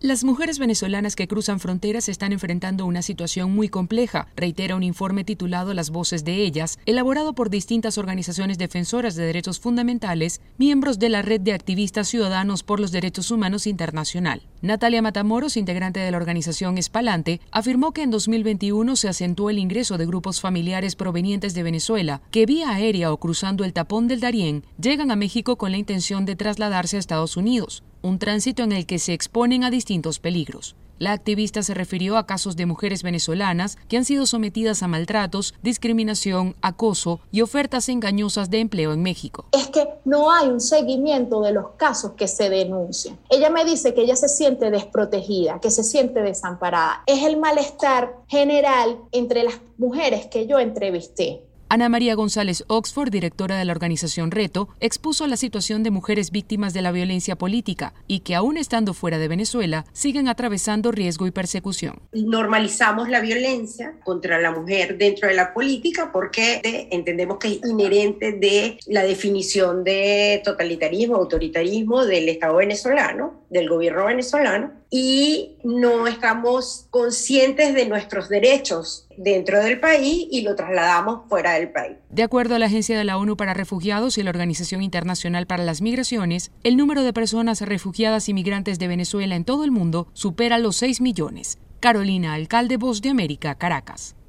Las mujeres venezolanas que cruzan fronteras están enfrentando una situación muy compleja, reitera un informe titulado Las voces de ellas, elaborado por distintas organizaciones defensoras de derechos fundamentales, miembros de la Red de Activistas Ciudadanos por los Derechos Humanos Internacional. Natalia Matamoros, integrante de la organización Espalante, afirmó que en 2021 se acentuó el ingreso de grupos familiares provenientes de Venezuela que vía aérea o cruzando el tapón del Darién llegan a México con la intención de trasladarse a Estados Unidos, un tránsito en el que se exponen a distintos peligros. La activista se refirió a casos de mujeres venezolanas que han sido sometidas a maltratos, discriminación, acoso y ofertas engañosas de empleo en México. Es que no hay un seguimiento de los casos que se denuncian. Ella me dice que ella se siente desprotegida, que se siente desamparada. Es el malestar general entre las mujeres que yo entrevisté. Ana María González Oxford, directora de la organización Reto, expuso la situación de mujeres víctimas de la violencia política y que, aún estando fuera de Venezuela, siguen atravesando riesgo y persecución. Normalizamos la violencia contra la mujer dentro de la política porque entendemos que es inherente de la definición de totalitarismo, autoritarismo del Estado venezolano, del gobierno venezolano, y no estamos conscientes de nuestros derechos dentro del país y lo trasladamos fuera del país. De acuerdo a la Agencia de la ONU para Refugiados y la Organización Internacional para las Migraciones, el número de personas refugiadas y migrantes de Venezuela en todo el mundo supera los 6 millones. Carolina Alcalde, Voz de América, Caracas.